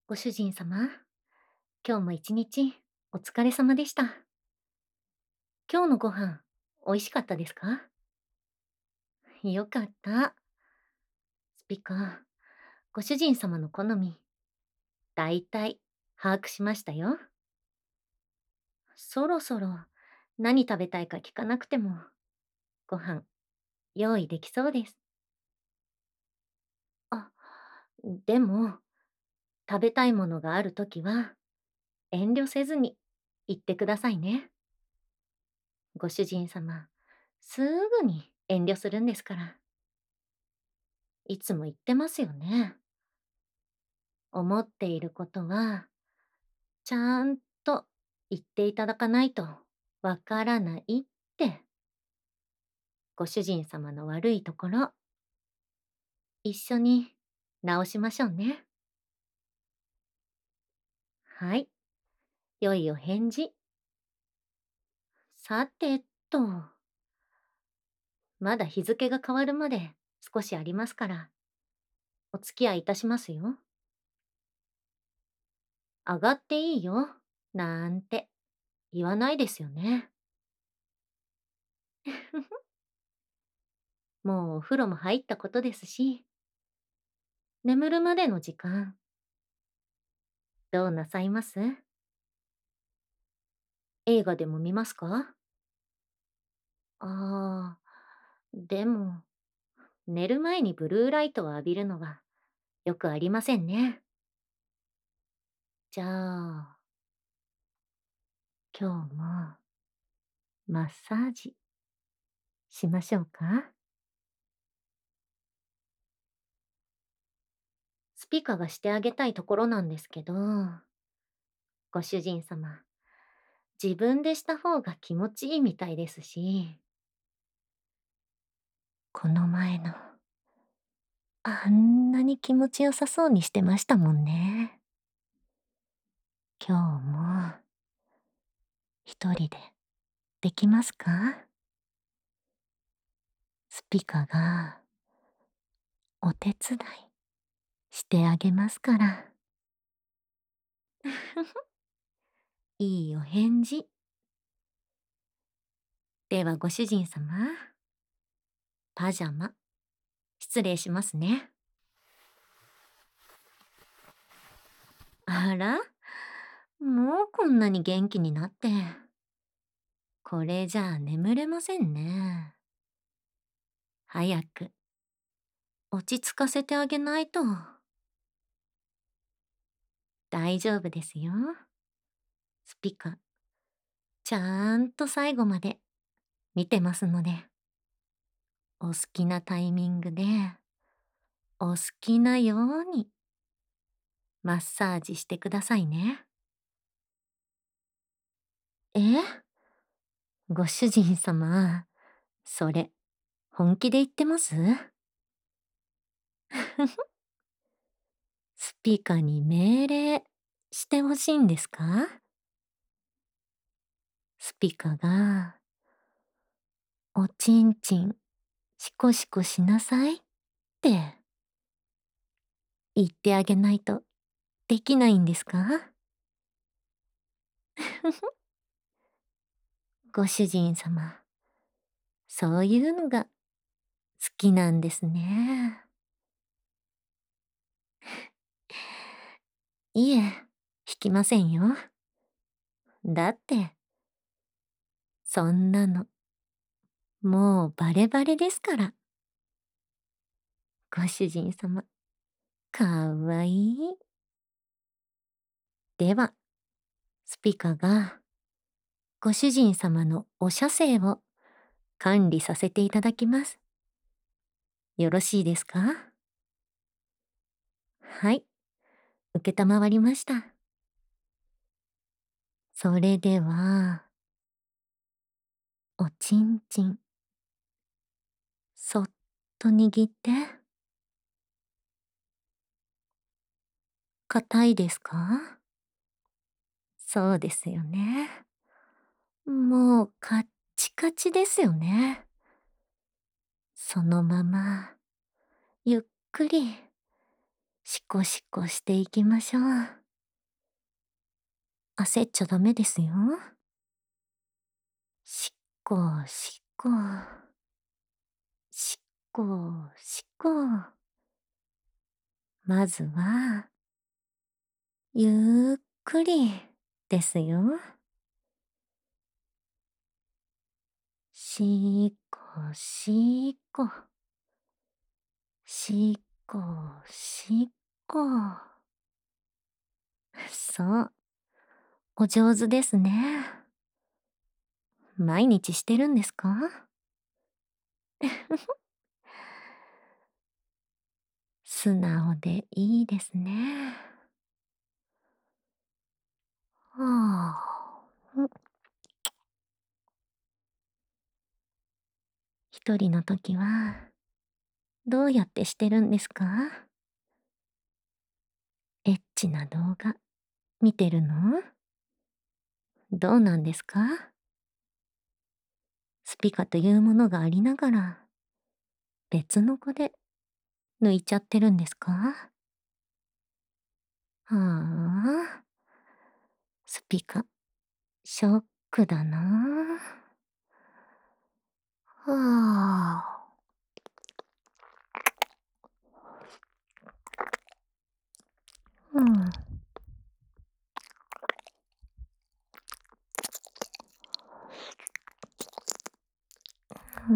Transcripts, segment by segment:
ご主人様、今日も一日お疲れ様でした。今日のご飯、美味しかったですか？よかった。スピカ、ご主人様の好み、だいたい把握しましたよ。そろそろ何食べたいか聞かなくても、ご飯用意できそうです。あ、でも、食べたいものがあるときは、遠慮せずに言ってくださいね。ご主人様、すぐに遠慮するんですから。いつも言ってますよね。思っていることは、ちゃんと言っていただかないとわからないって、ご主人様の悪いところ、一緒に直しましょうね。はい、良いお返事。さてと、まだ日付が変わるまで少しありますから、お付き合いいたしますよ。上がっていいよ、なんて言わないですよね。もうお風呂も入ったことですし、眠るまでの時間、どうなさいます？映画でも見ますか？ああー、でも、寝る前にブルーライトを浴びるのはよくありませんね。じゃあ、今日もマッサージしましょうか？スピカがしてあげたいところなんですけど、ご主人様、自分でした方が気持ちいいみたいですし、この前の、あんなに気持ちよさそうにしてましたもんね。今日も一人でできますか？スピカがお手伝いしてあげますから。いいお返事。ではご主人様、パジャマ、失礼しますね。あら、もうこんなに元気になって。これじゃあ眠れませんね。早く落ち着かせてあげないと。大丈夫ですよ。スピカ、ちゃんと最後まで見てますので、お好きなタイミングで、お好きなようにマッサージしてくださいね。え、ご主人様、それ、本気で言ってます？スピカに命令してほしいんですか？スピカが、おちんちん、しこしこしなさいって言ってあげないとできないんですか？ご主人様、そういうのが好きなんですね。いえ、引きませんよ。だって、そんなの、もうバレバレですから。ご主人様、かわいい。では、スピカが、ご主人様のお射精を管理させていただきます。よろしいですか？はい、承りました。それでは、おちんちん、そっと握って。硬いですか？そうですよね。もうカッチカチですよね。そのまま、ゆっくり、シコシコしていきましょう。 焦っちゃダメですよ。しっこしっこ。しっこしっこ。まずは、ゆっくりですよ。しっこしっこ。しっこしっこ。そう。お上手ですね。毎日してるんですか？素直でいいですね。はあ。一人の時は、どうやってしてるんですか？エッチな動画、見てるの？どうなんですか？スピカというものがありながら、別の子で抜いちゃってるんですか？はあ、スピカ、ショックだな。はあ。うん、うん。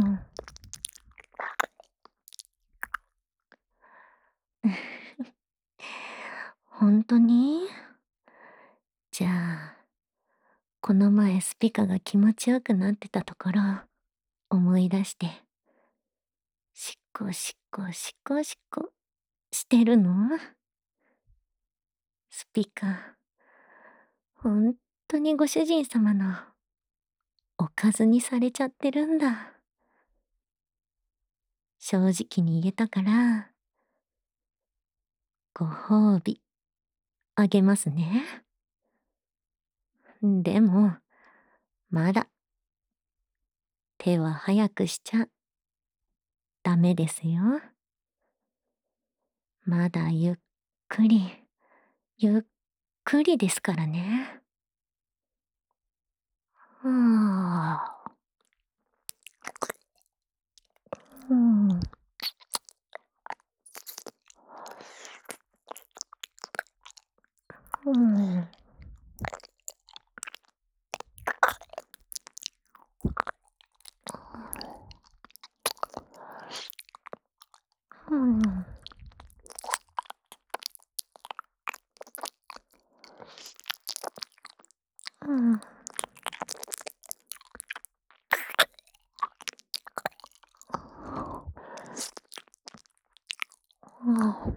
ほんとに？じゃあ、この前スピカが気持ちよくなってたところ、思い出して、しっこしっこしっこしっこしてるの？スピカ、ほんとにご主人様のおかずにされちゃってるんだ。正直に言えたから、ご褒美あげますね。でも、まだ手は早くしちゃダメですよ。まだゆっくり、ゆっくりですからね。はあ。うん。うん。うん。うん。あ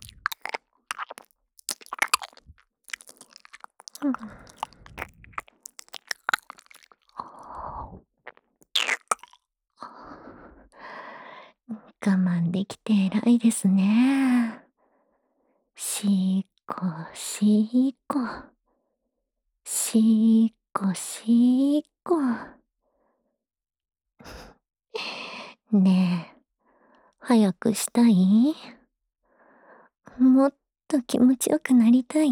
我慢できて偉いですね。しっこしっこ。しっこしっこ。ねえ、早くしたい？もっと気持ちよくなりたい？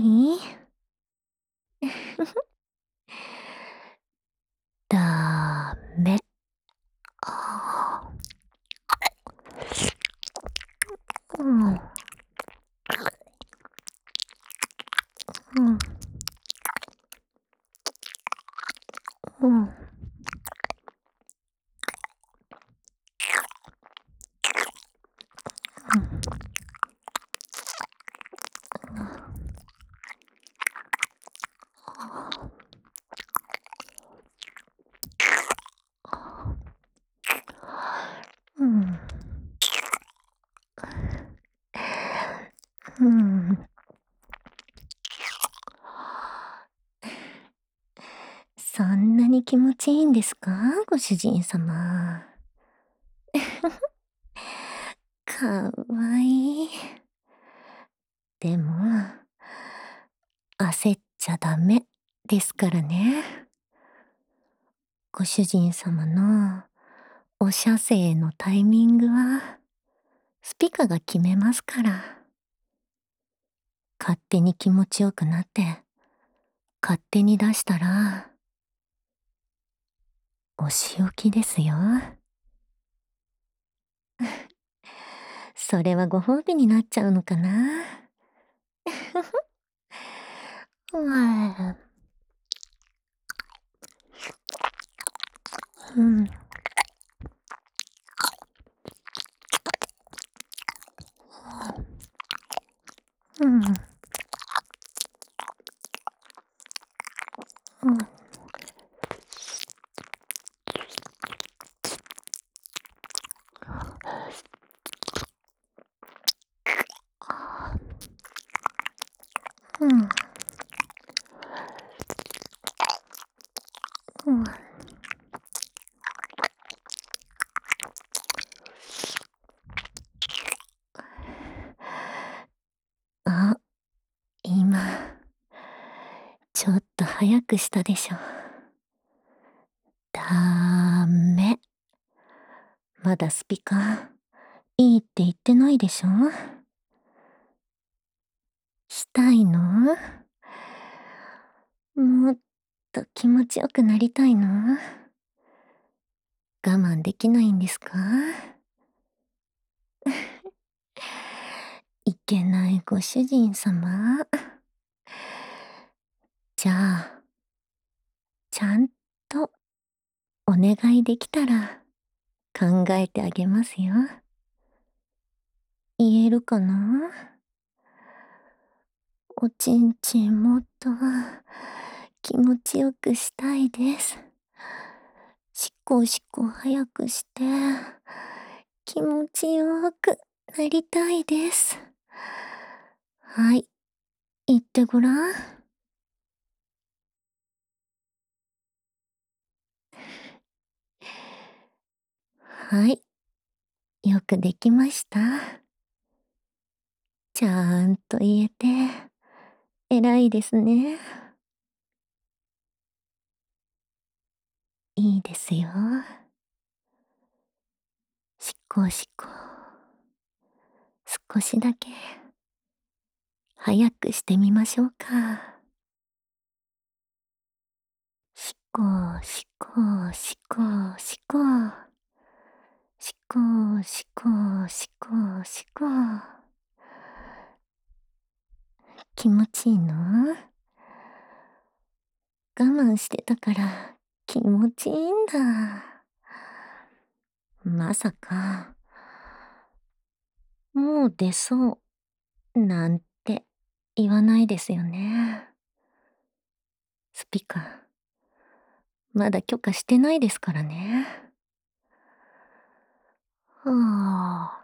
ダメ。あーうん、うん、うん、うん、うん。そんなに気持ちいいんですか？ご主人様。かわいい。でも、焦っちゃダメですからね。ご主人様のお射精のタイミングは、スピカが決めますから。勝手に気持ちよくなって、 勝手に出したら、お仕置きですよ。それはご褒美になっちゃうのかな。うん。うん。うん。うん。うん。うん。あ、今、ちょっと早くしたでしょ。ダメ。まだスピカいいって言ってないでしょ。したいの？もっと気持ちよくなりたいの？我慢できないんですか？いけないご主人様。じゃあ、ちゃんとお願いできたら考えてあげますよ。言えるかな？おちんちんもっと気持ちよくしたいです。しこしこ早くして気持ちよくなりたいです。はい、言ってごらん。はい、よくできました。ちゃんと言えて偉いですね。いいですよ。しこしこ。少しだけ早くしてみましょうか。しこしこしこしこ。しこしこしこしこ。気持ちいいの？我慢してたから気持ちいいんだ。まさか、もう出そうなんて言わないですよね。スピカ、まだ許可してないですからね。はあ。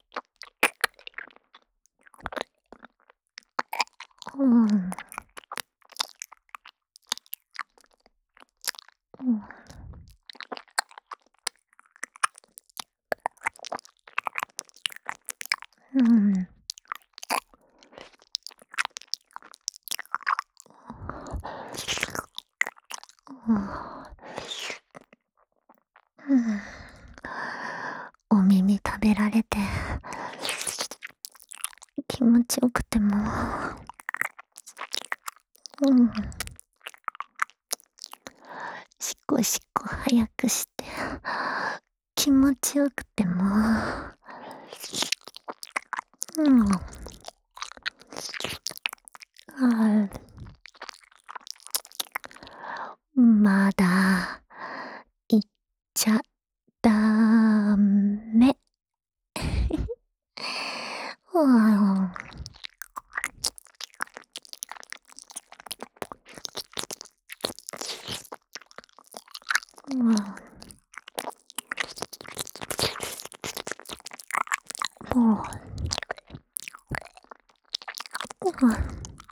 うん。うん。うん。うん。お耳食べられて気持ちよくても、うん。しこしこ早くして気持ちよくても、うん。あ、まだ言っちゃダメ。うん。うん。もう、うん。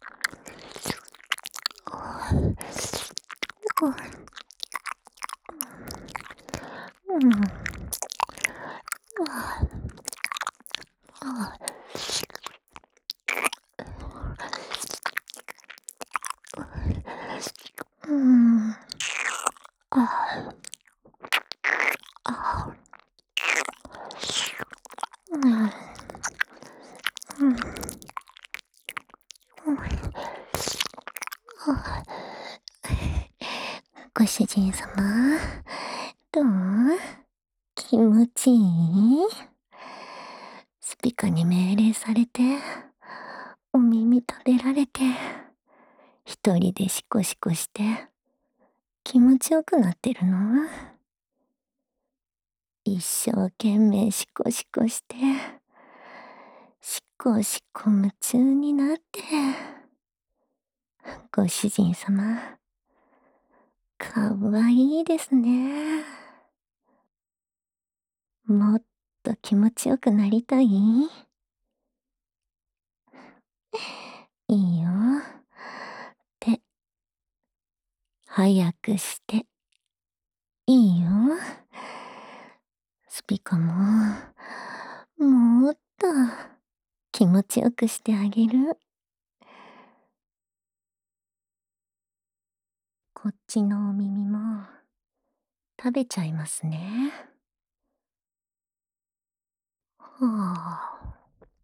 うん。うん。あ、あ、うん。うん。 ご主人様、どう？気持ちいい？スピカに命令されて、お耳食べられて、一人でシコシコして、気持ちよくなってるの？一生懸命シコシコして、シコシコ夢中になって、ご主人様、かわいいですね。もっと気持ちよくなりたい？いいよ。手、早くして。いいよ。スピカも、もっと気持ちよくしてあげる。こっちのお耳も食べちゃいますね。はあ。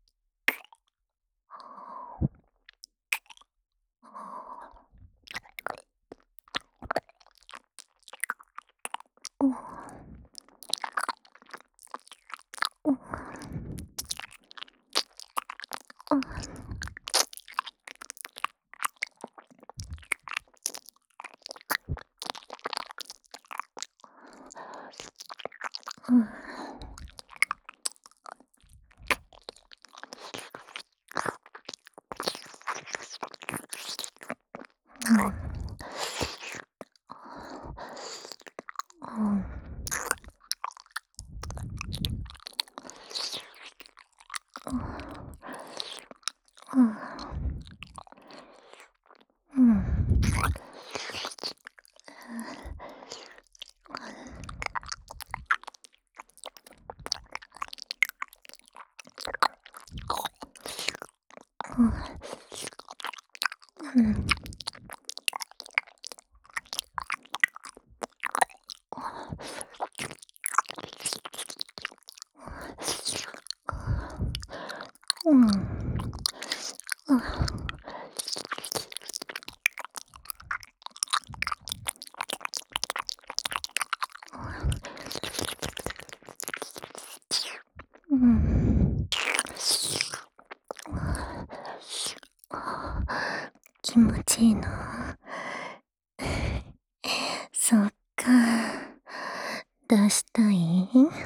気持ちいいの？そっか。出したい？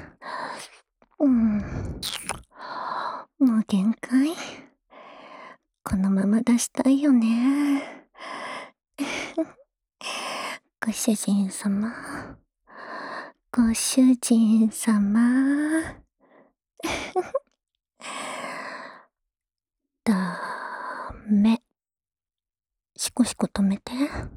もう限界？このまま出したいよね。ご主人様。ご主人様。ダメ。シコシコ止めて。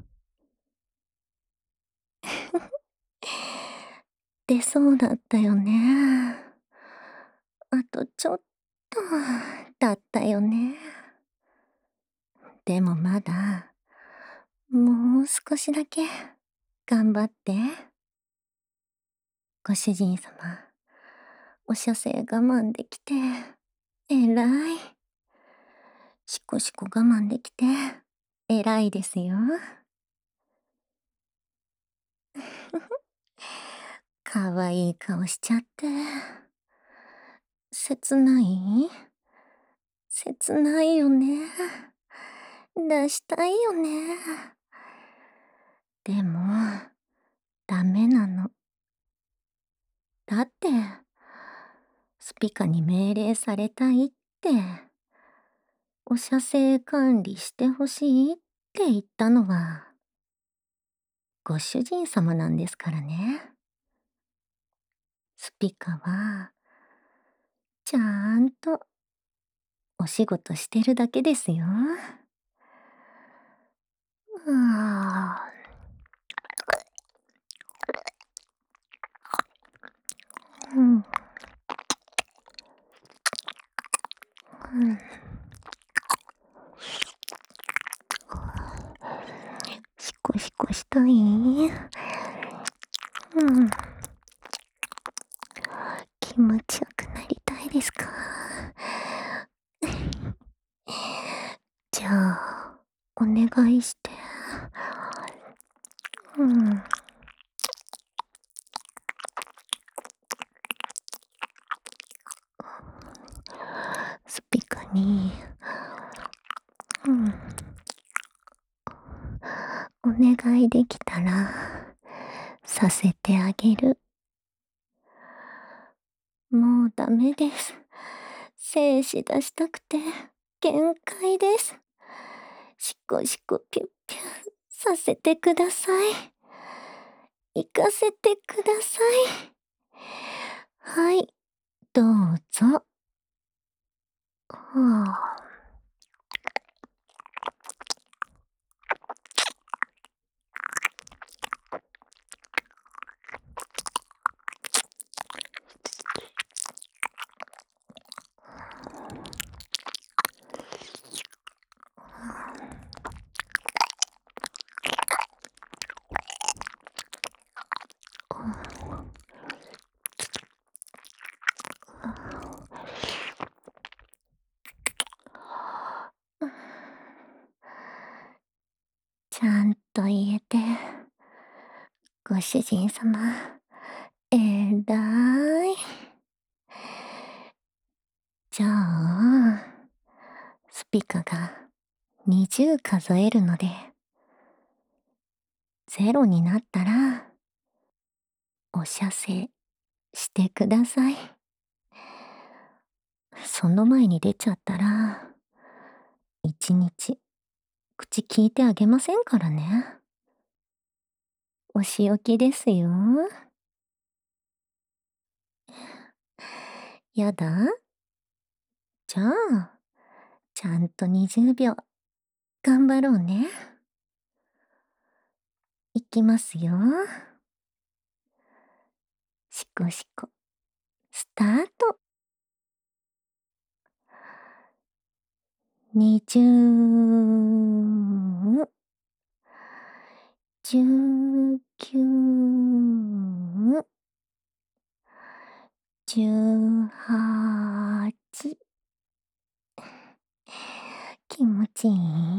出そうだったよね。あとちょっとだったよね。でもまだ、もう少しだけ頑張って。ご主人様、お射精我慢できて、偉い。シコシコ我慢できて、偉いですよ。かわいい顔しちゃって。切ない？切ないよね。出したいよね。でも、ダメなの。だって、スピカに命令されたいって、お射精管理してほしいって言ったのは、ご主人様なんですからね。スピカは、ちゃんとお仕事してるだけですよ。ああ。うん。シコシコしたい？気持ちよくなりたいですか？じゃあ、お願いして。 うん。スピカに、うん、お願いできたら、させてあげる。もうダメです。精子出したくて、限界です。シコシコピュッピュさせてください。行かせてください。はい、どうぞ。はあ。ちゃんと言えて、ご主人様、えらい。じゃあ、スピカが20数えるので、0になったら、お射精してください。その前に出ちゃったら、1日、口聞いてあげませんからね。お仕置きですよ。やだ？じゃあ、ちゃんと20秒、頑張ろうね。いきますよ。しこしこ、スタート。20、19、18。気持ちいい？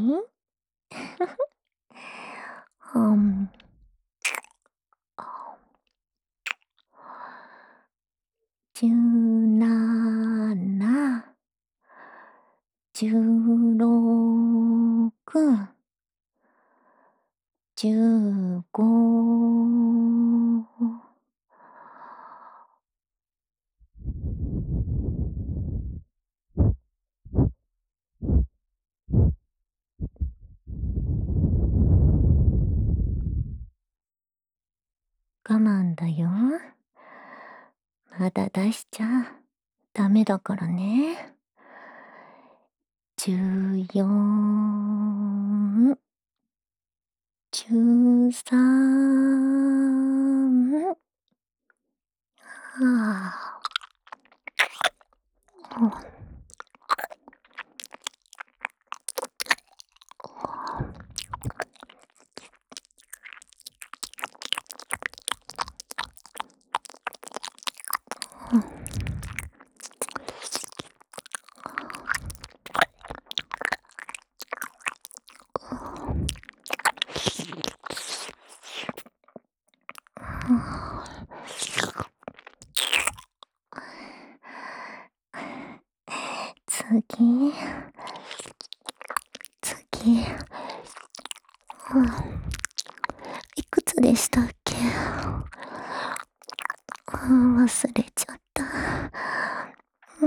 はん。17、16、15。我慢だよ。まだ出しちゃダメだからね。14、13。はあ。次、次、いくつでしたっけ？忘れちゃった。うん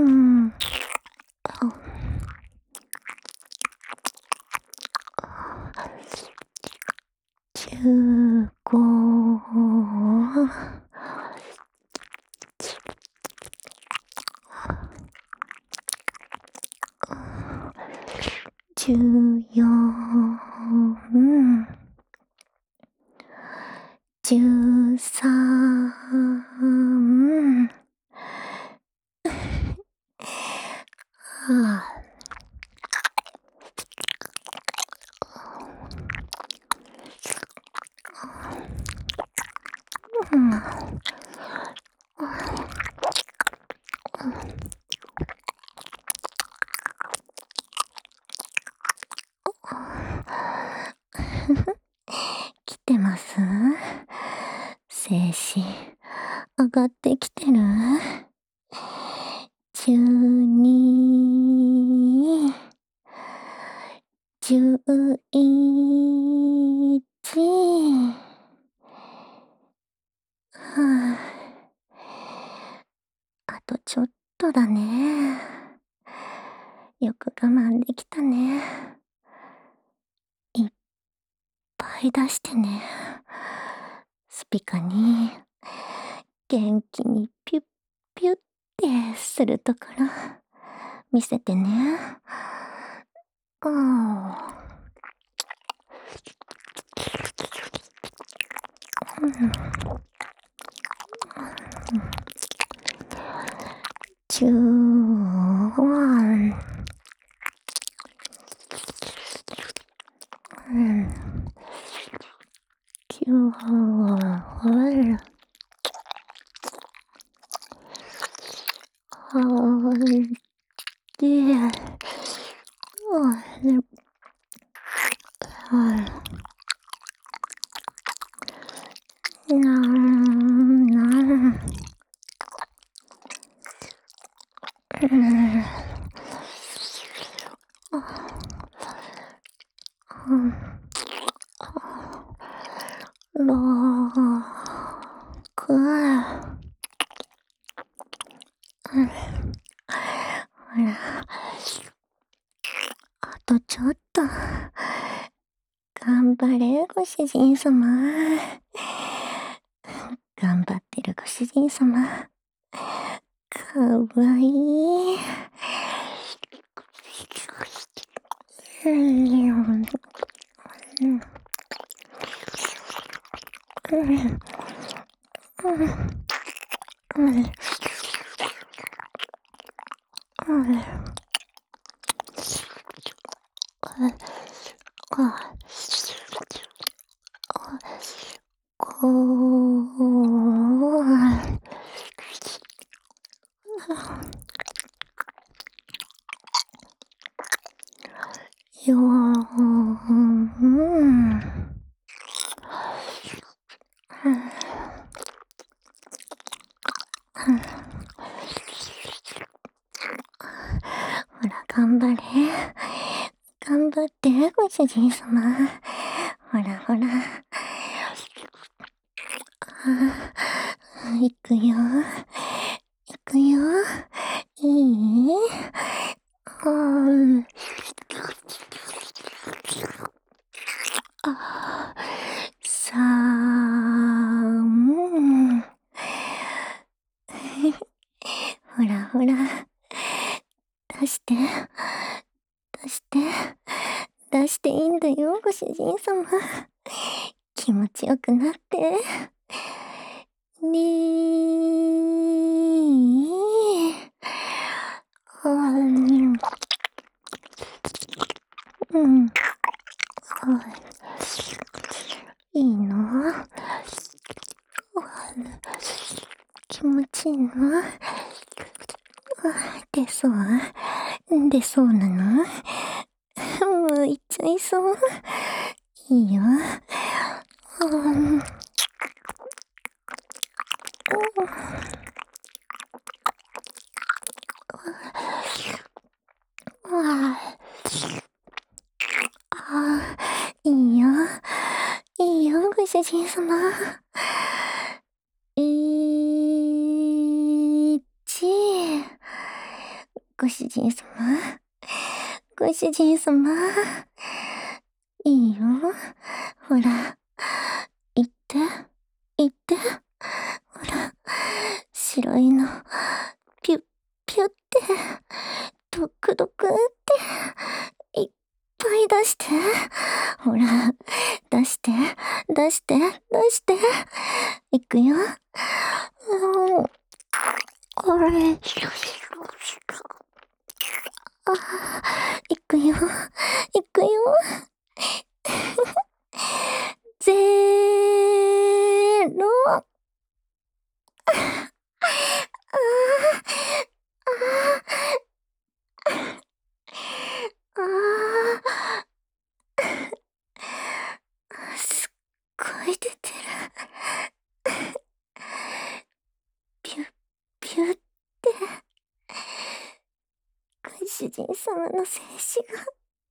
。15、14、13。はあ。うん。来てます？ 静止、上がってきてる？12、11。はあ、あとちょっとだね。よく我慢できたね。いっぱい出してね。スピカに元気にピュッピュッってするところ見せてね。ああ。うん。10万。うん。9万。で、6、ほら、あとちょっと。頑張れ、ご主人様。頑張ってるご主人様。かわいい。ほら、頑張れ。頑張って、ご主人様。ほらほら。行くよ。行くよ。いい？3。ほらほら。出して。出して。出していいんだよ、ご主人様。気持ちよくなって。ねえ。うん。いいの？気持ちいいの？出そう？出そうなの？もう行っちゃいそう？いいよ。いいよ。いいよ、ご主人様。ご主人様。ご主人様。いいよ。ほら。行って。行って。ほら。白いの。ピュッ、ピュッって。ドクドクって。いっぱい出して。ほら。出して。出して。出して。いくよ。これ。いくよ。いくよ。0。すっごい出てる。 人様の静止が。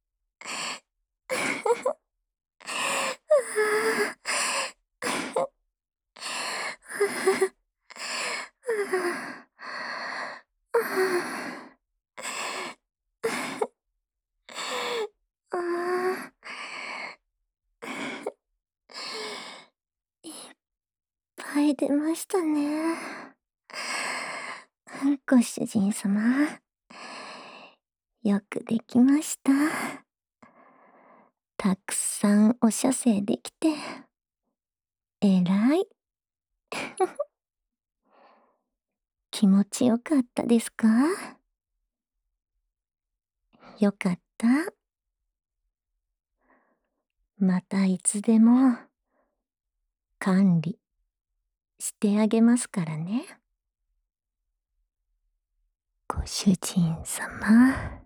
いっぱい出ましたね。ご主人様、よくできました。たくさんお射精できて、えらい。気持ちよかったですか？よかった。またいつでも管理してあげますからね。ご主人様。